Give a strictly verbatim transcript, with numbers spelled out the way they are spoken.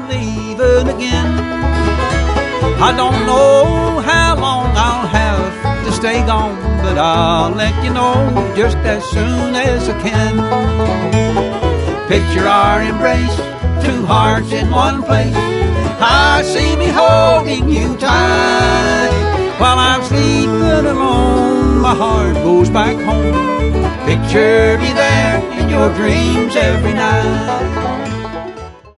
I'm leaving again. I don't know how long I'll have to stay gone, but I'll let you know just as soon as I can. Picture our embrace, two hearts in one place. I see me holding you tight. While I'm sleeping alone, my heart goes back home. Picture me there in your dreams every night.